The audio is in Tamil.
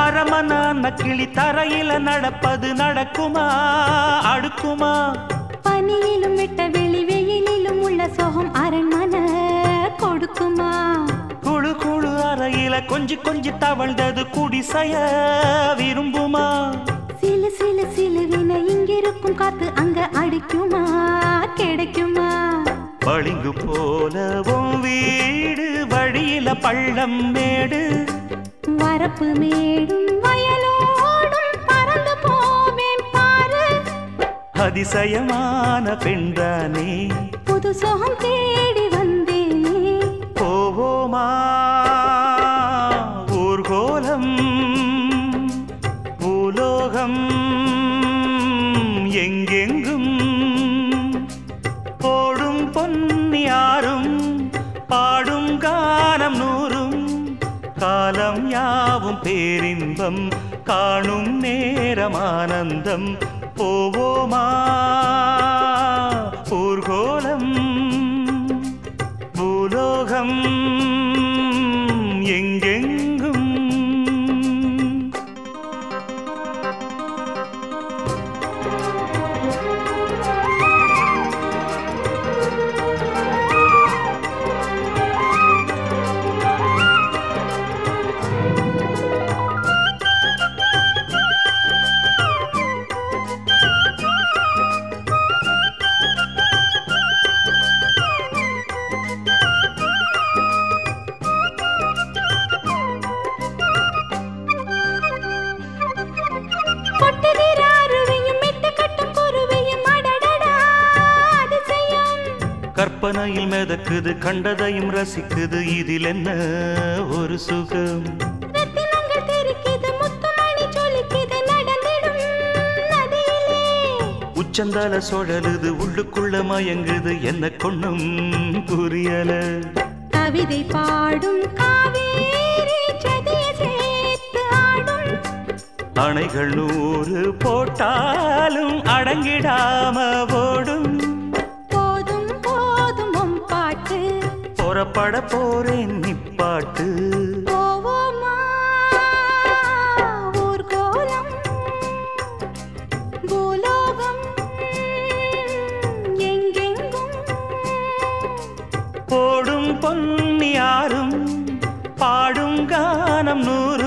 அரமன கிளி தரையில நடப்பது நடக்குமா அடுக்குமா? பனியிலும் விட்ட வெளி வெயிலிலும் உள்ள சோகம் அரண்மனை கொடுக்குமா? குழு குழு அறையில கொஞ்சி கொஞ்சி தவழ்ந்தது குடிசைய விரும்புமா? சிலு சிலு சிலுவின இங்கிருக்கும் காத்து அங்க அடிக்குமா கிடைக்குமா? பளிங்கு போலவும் வீடு வழியில பள்ளம் மேடு வரப்பு மேடும் வயலோடும் பறந்து போவேன் பாரு. அதிசயமான பெண்தானே புது சோகம் தேடி வந்தேனே. போவோமா ஊர்கோலம் பூலோகம் எங்கெங்கும் ஓடும் பொன்னியாரும் பாடும் கானம் நூறும் காலம் யாவும் பேரின்பம் காணும் நேரம் ஆனந்தம். போவோமா ஊர்கோலம் பூலோகம் எங்கெங்கும். கற்பனையில் மிதக்குது கண்டதையும் ரசிக்குது இதில் என்ன ஒரு சுகம்? உச்சந்தால சுழலுது உள்ளுக்குள்ள மயங்குது என்ன கொண்ணும் புரியல. கவிதை பாடும் காவேரி சதிய சேர்த்து ஆடும். அணைகள் 100 போட்டாலும் அடங்கிடாம ஓடும். புறப்பட போறேன் நிப்பாட்டு. போவோமா ஊர்கோலம் பூலோகம் எங்கெங்கும் போடும் பொன்னியாரும் பாடும் கானம் 100